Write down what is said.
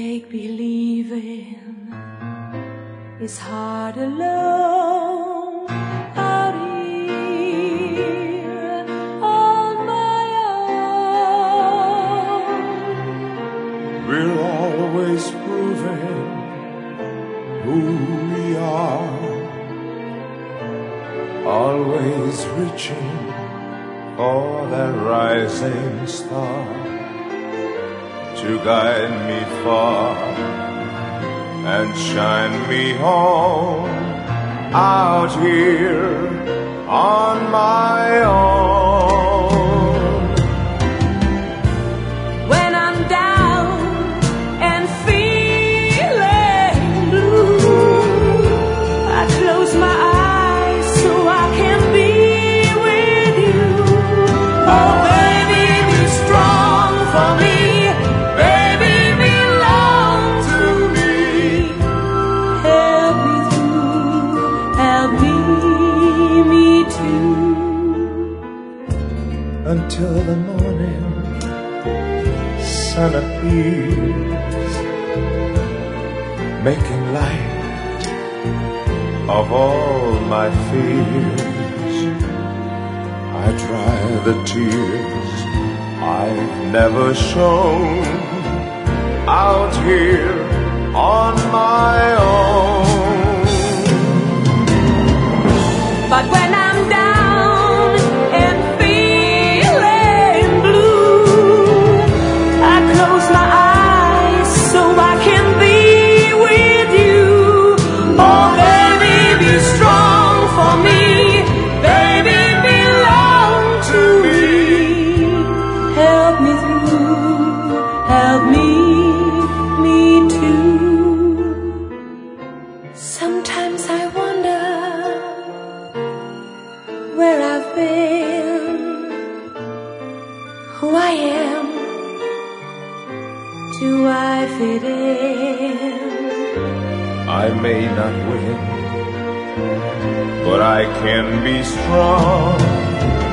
Make-believing is hard alone out here on my own. We're always proving who we are, always reaching for that rising star to guide me far and shine me home out here on my own. When I'm down and feeling blue, I close my eyes so I can be with you. Oh, baby, be strong for me. Until the morning sun appears, making light of all my fears. I dry the tears I've never shown out here on my own. But when I'm down and close my eyes so I can be with you. Oh, baby, be strong for me. Baby, belong to me. Help me through, help me too. Sometimes I wonder where I've been, who I am. Do I fit in? I may not win, but I can be strong.